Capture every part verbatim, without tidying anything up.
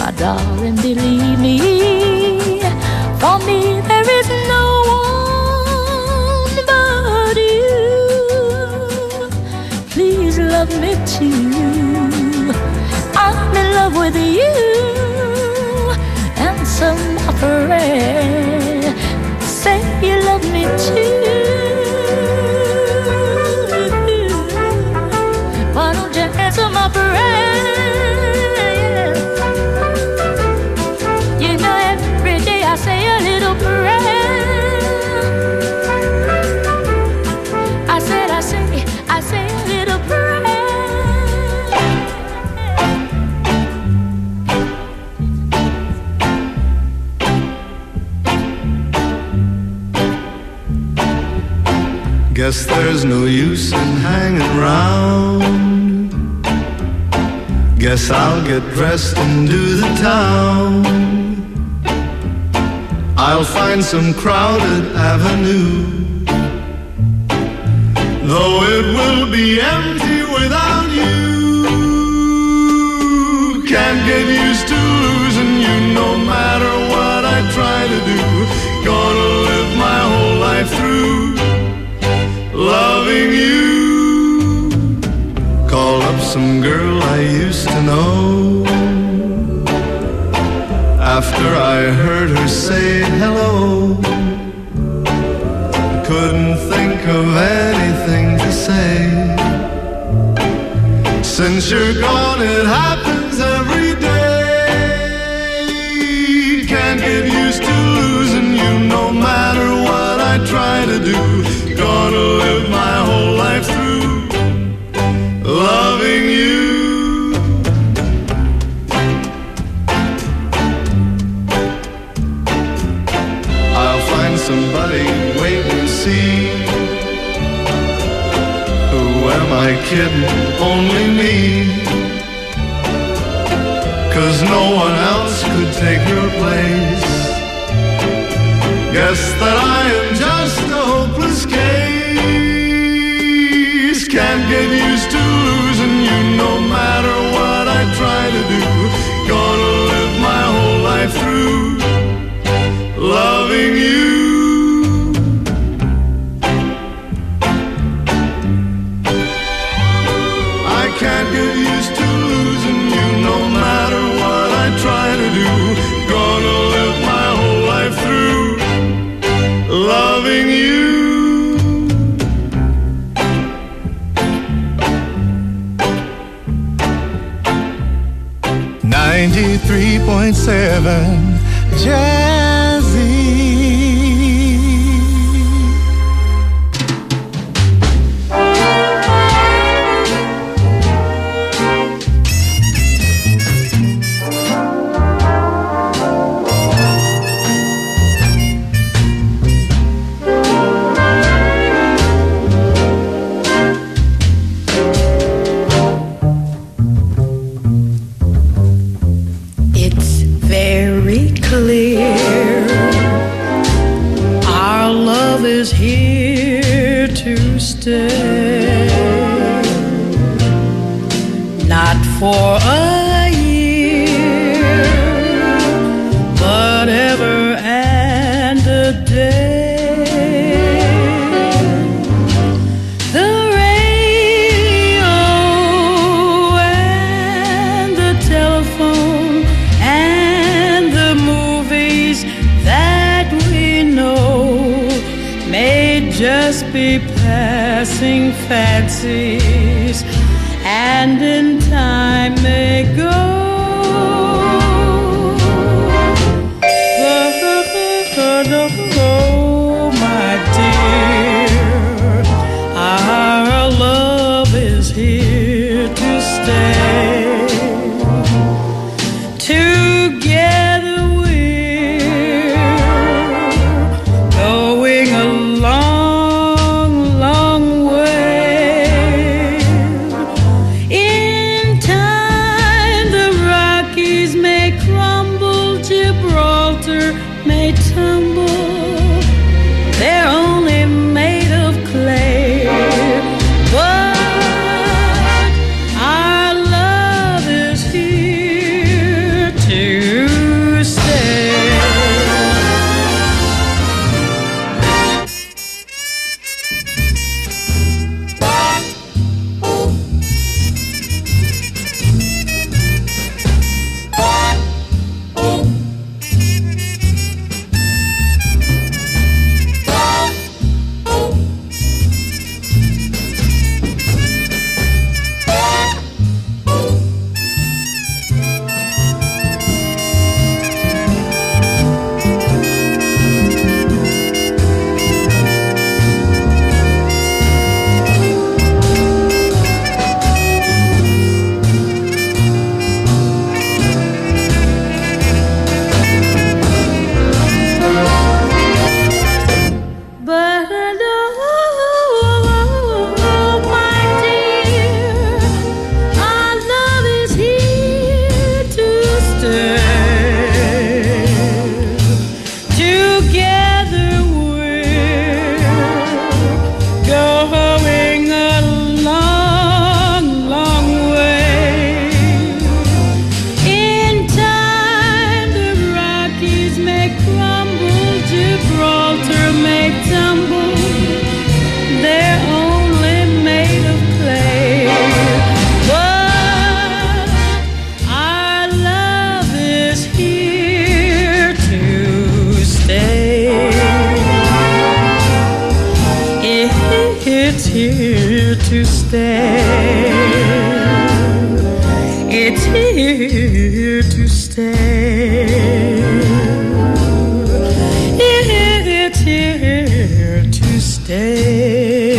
my darling, believe me. For me, there is no one but you. Please love me too. I'm in love with you. Answer my prayer. Say you love me too. Why don't you answer my prayer? You know every day I say a little prayer. I said I say, I say a little prayer. Guess there's no use in hanging round. Guess I'll get dressed and do the town. I'll find some crowded avenue, though it will be empty without you. Can't get used to losing you no matter what I try to do. Gonna live my whole life through loving you. Call up some girl I used to know. After I heard her say hello, I couldn't think of anything to say. Since you're gone, it happens every day. Can't get used to losing you no matter what I try to do. Gonna live my whole life through loving you. I'll find somebody, wait and see. Who am I kidding? Only me. 'Cause no one else could take your place. Guess that I am just a hopeless case. Can't get used to losing you no matter what I try to do. Gonna live my whole life through loving you. I can't get used to losing you no matter what I try to do. Gonna live my whole life through loving you. ninety-three point seven Jazzy. Not for a year, but ever and a day. The radio and the telephone and the movies that we know may just be passing fancies, and in time may go. Oh, my dear, our love is here to stay. Together we're going along, long way. In time the here to stay. It's here to stay.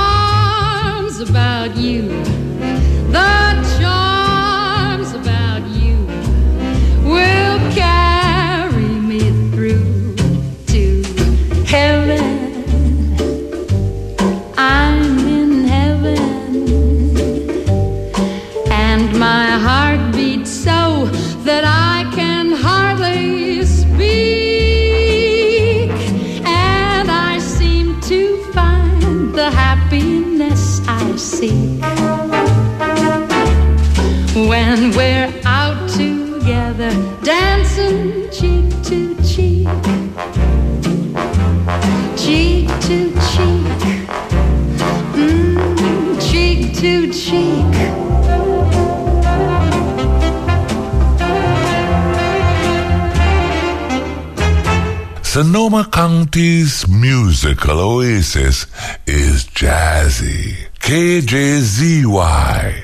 About you, the charms about together, dancing cheek to cheek, cheek to cheek, mm, cheek to cheek. Sonoma County's musical oasis is Jazzy. K J Z Y.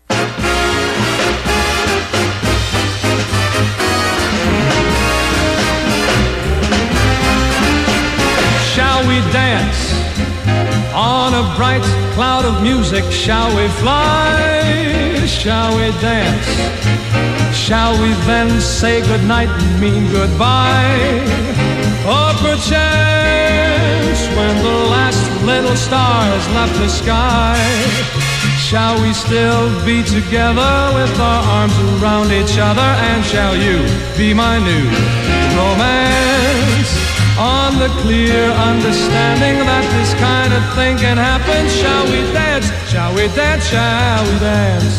Shall we dance on a bright cloud of music? Shall we fly? Shall we dance? Shall we then say goodnight and mean goodbye? Or perchance when the last little star has left the sky, shall we still be together with our arms around each other? And shall you be my new romance? On the clear understanding that this kind of thing can happen, shall we dance? Shall we dance? Shall we dance?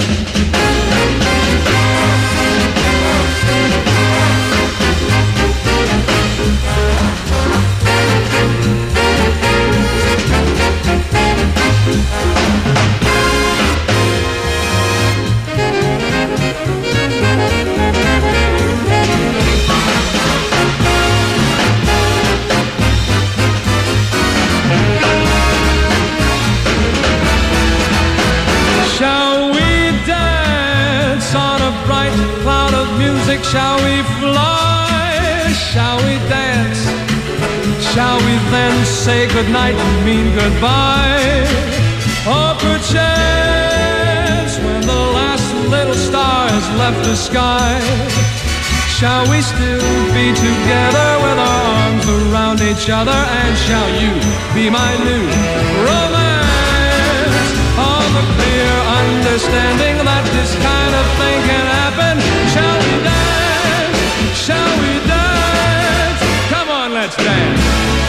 Shall we fly? Shall we dance? Shall we then say goodnight and mean goodbye? Or perchance when the last little star has left the sky, shall we still be together with our arms around each other? And shall you be my new romance? On the clear understanding that this kind of thing can happen, shall we dance? Shall we dance? Come on, let's dance.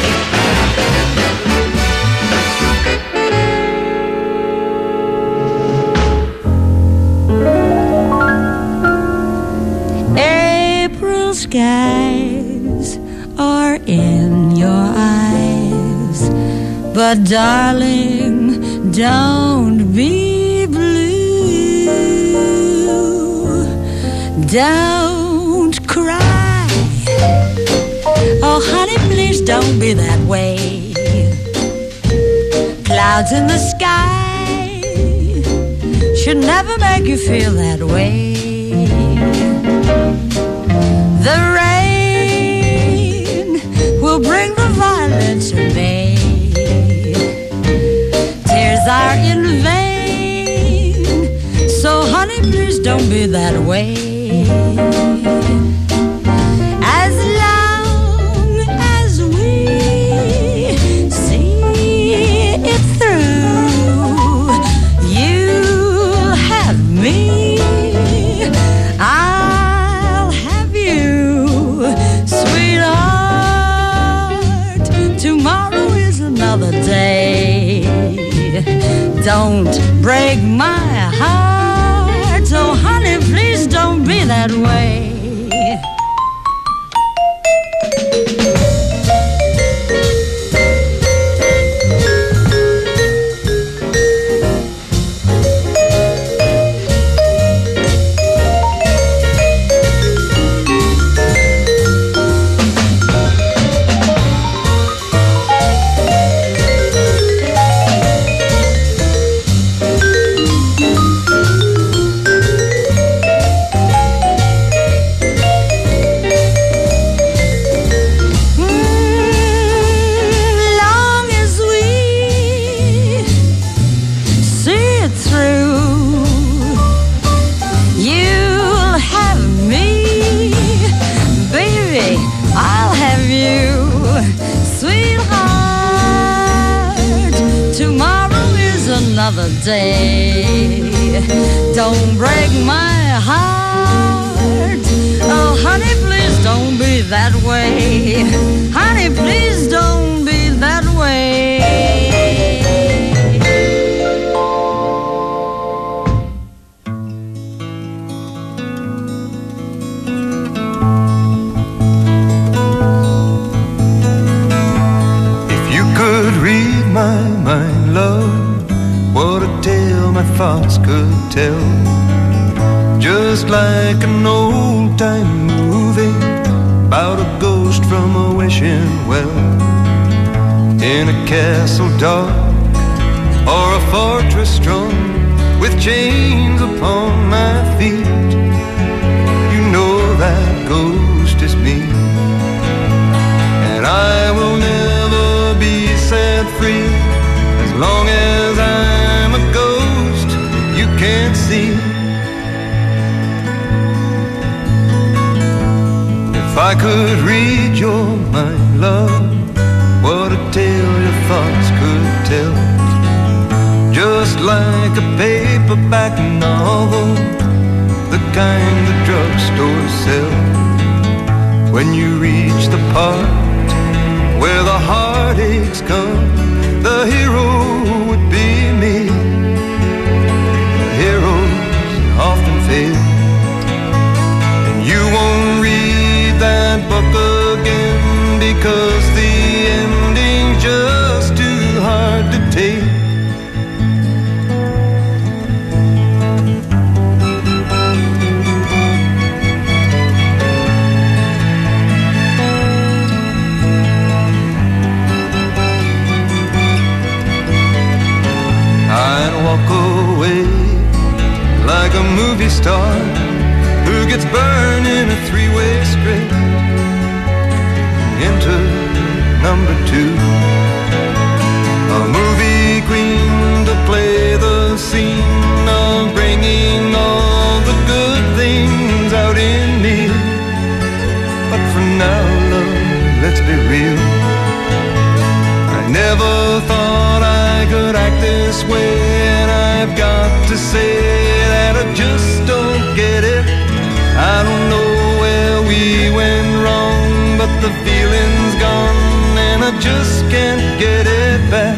April skies are in your eyes, but darling, don't be blue. Don't cry. Oh, honey, please don't be that way. Clouds in the sky should never make you feel that way. The rain will bring the violets in May. Tears are in vain, so honey, please don't be that way. As long as we see it through, you'll have me, I'll have you, sweetheart. Tomorrow is another day. Don't break my heart, so honey, please don't be that way. Another day. Don't break my heart. Oh, honey, please don't be that way. Honey, please don't be that way. tell, just like an old-time movie about a ghost from a wishing well, in a castle dark or a fortress strong with chains upon my feet. You know that ghost is me, and I will never be set free as long as I'm a ghost that you can't see. If I could read your mind, love, what a tale your thoughts could tell, just like a paperback novel, the kind the drugstores sell. When you reach the part where the heartaches come, the hero would be me. The heroes often fail, and you won't read that book again because the ending's just too hard to take. I'd walk away like a movie star who gets burned in a three-way script. Enter number two, a movie queen to play the scene of bringing all the good things out in me. But for now, love, let's be real, I never thought I could act this way, and I've got to say that I just don't get it. I don't know where we went wrong, but the feeling's gone and I just can't get it back.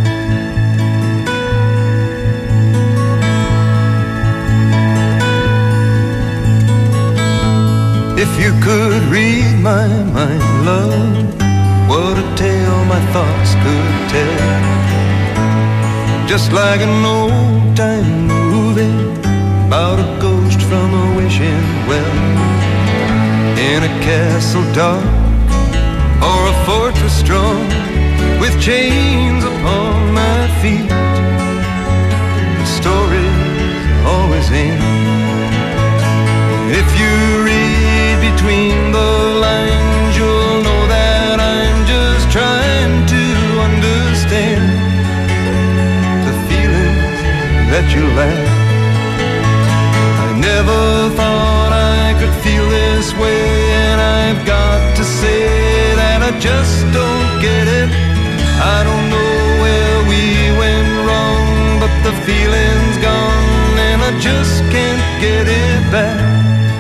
If you could read my mind, love, what a tale my thoughts could tell, just like an old-time movie about a ghost from a wishing well, in a castle dark or a fortress strong with chains upon my feet. The story's always end. If you read between the lines, you'll know that I'm just trying to understand the feelings that you lack. I never thought I could feel this way, and I've got to say that I just don't get it. I don't know where we went wrong, but the feeling's gone and I just can't get it back.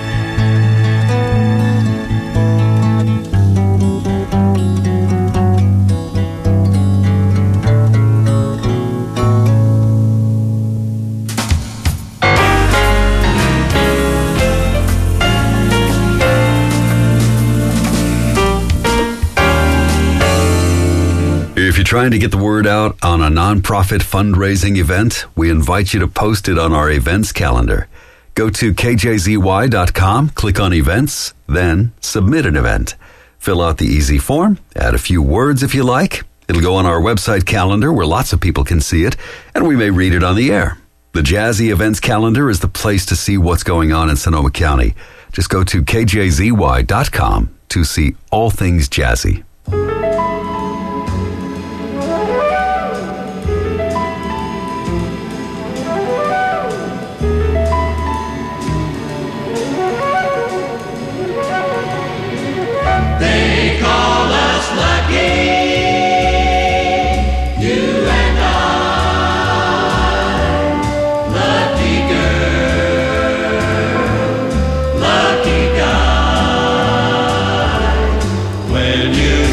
If you're trying to get the word out on a nonprofit fundraising event, we invite you to post it on our events calendar. Go to K J Z Y dot com, click on events, then submit an event. Fill out the easy form, add a few words if you like. It'll go on our website calendar where lots of people can see it, and we may read it on the air. The Jazzy Events Calendar is the place to see what's going on in Sonoma County. Just go to K J Z Y dot com to see all things jazzy. When you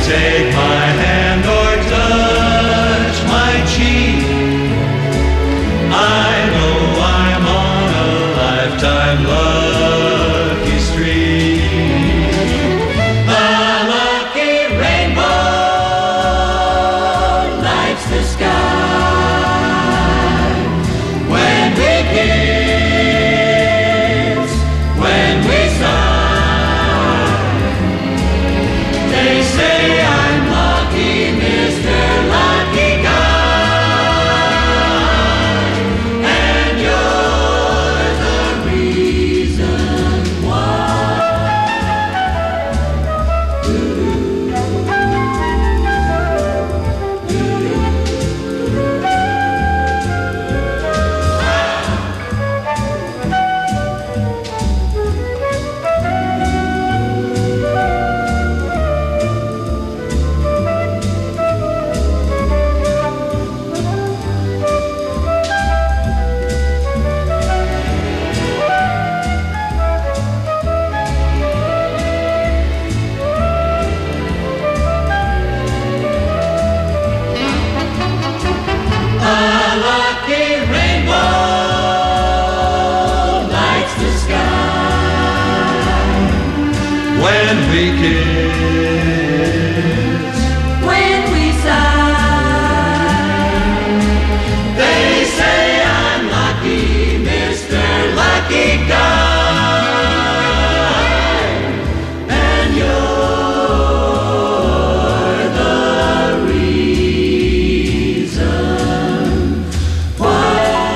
when we kiss, when we sigh. They say I'm lucky, Mister Lucky Guy, and you're the reason why.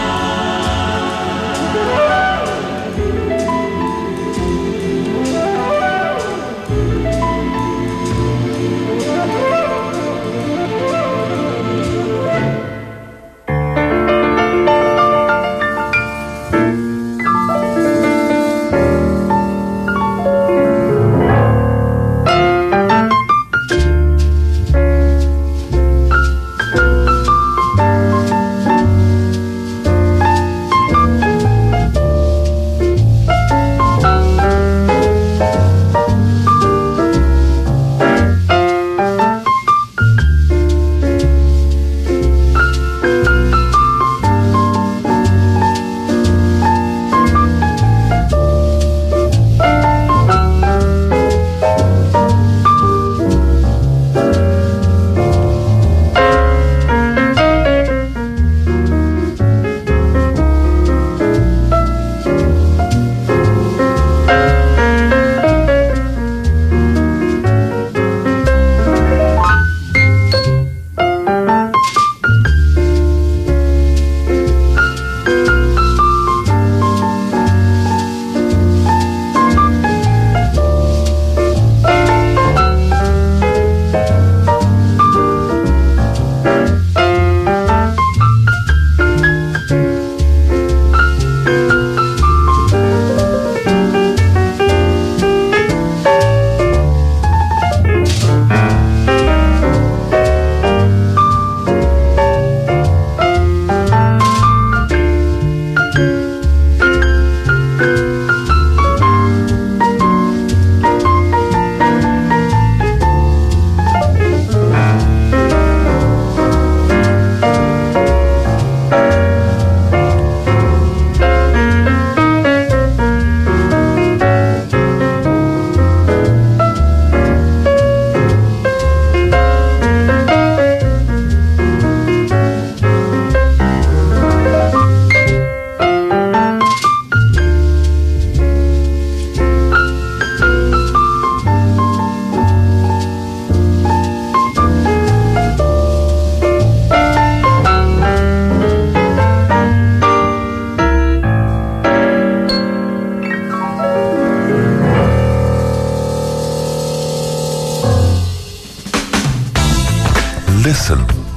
Listen.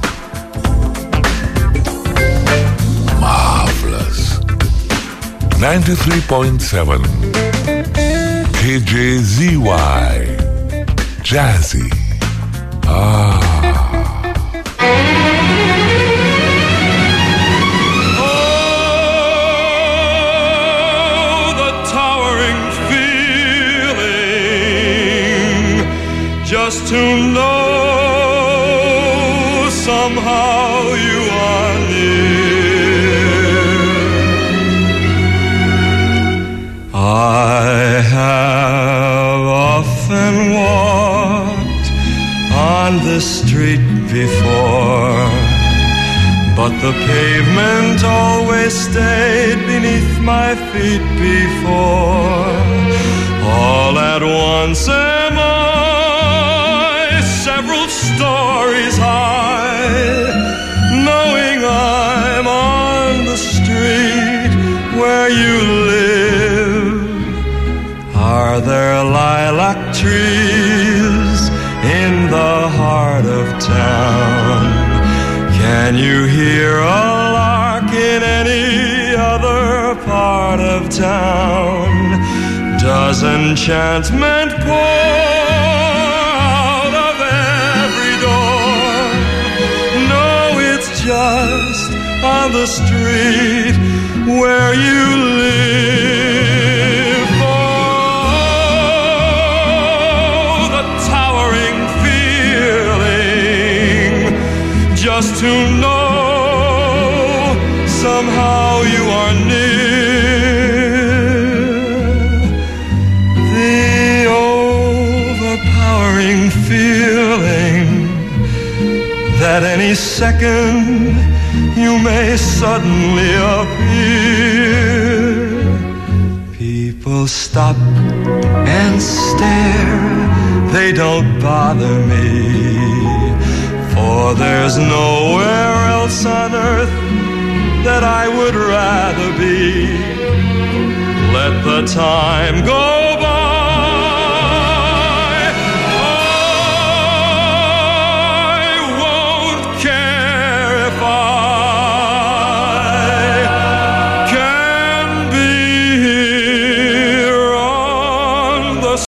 Marvelous. ninety-three point seven K J Z Y. Jazzy. Ah. Just to know somehow you are near. I have often walked on this street before, but the pavement always stayed beneath my feet before. All at once am I several stories high, knowing I'm on the street where you live. Are there lilac trees in the heart of town? Can you hear a lark in any other part of town? Does enchantment pour out of every door? No, it's just on the street where you live. Oh, the towering feeling, just to know somehow you are near. The old second you may suddenly appear. People stop and stare, they don't bother me, for there's nowhere else on earth that I would rather be. Let the time go by,